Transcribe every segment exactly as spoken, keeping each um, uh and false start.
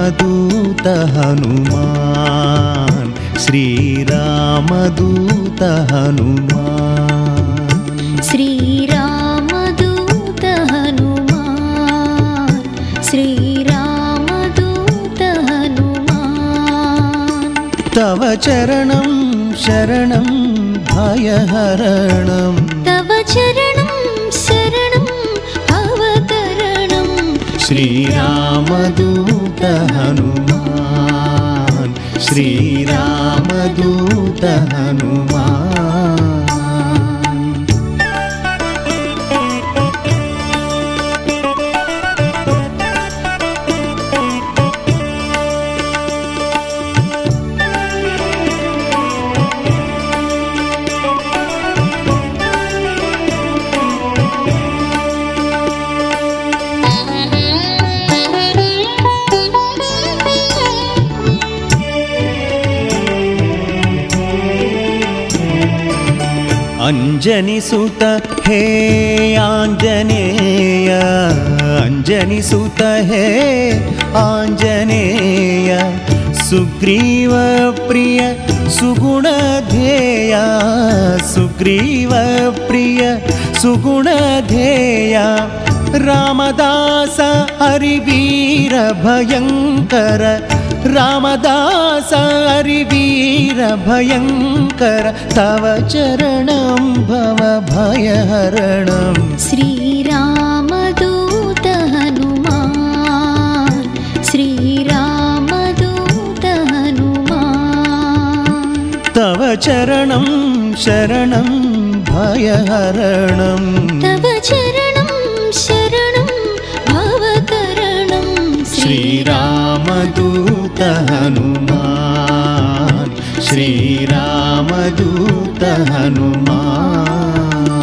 श्रीरामदूत हनुमान श्रीरामदूत हनुमान श्रीरामदूत हनुमान श्रीरामदूत हनुमान तव चरणं शरणं भयहरणं तव चरणं शरणं भवतरणं श्रीरामदूत हनुमान श्रीरामदूत हनुमान अंजनी सुत हे आंजनेय अंजनी सुत हे आंजनेय सुग्रीव प्रिय सुगुण ध्येय सुग्रीव प्रिय सुगुण ध्येय रामदास हरिवीर भयंकर रामदास हरिवीर भयंकर तव चरणं भव भयहरणं श्रीरामदूत हनुमान श्रीरामदूत हनुमान तव चरणं शरणं भयहरणं तव चरणं शरणं भवतरणं श्रीरामदूत हनुमान श्रीरामदूत हनुमान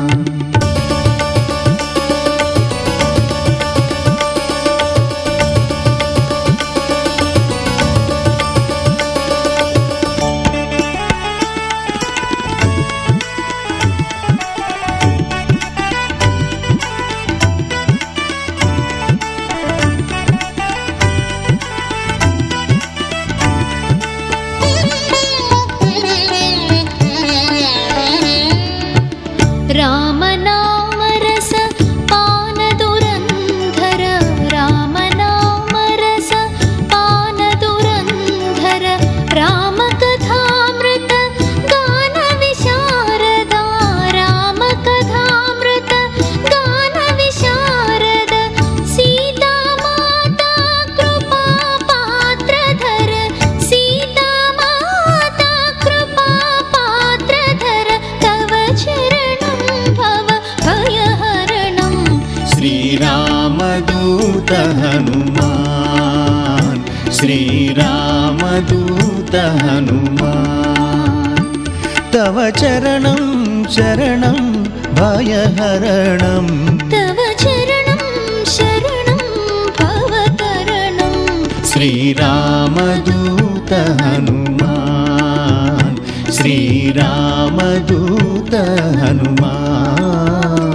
राम नाम रस पान दुरंधर राम नाम रस पान दुरंधर राम कथामृत गान विशारदा राम कथामृत गान विशारद सीता माता कृपा पात्रधर सीता माता कृपा पात्रधर तव चरणं भव भयहरणं श्रीरामदूत हनुमान श्रीरामदूत हनुमान तव चरणं शरणं भयहरणं तव चरणं शरणं भवतरणं श्रीरामदूत हनुमान श्रीरामदूत हनुमान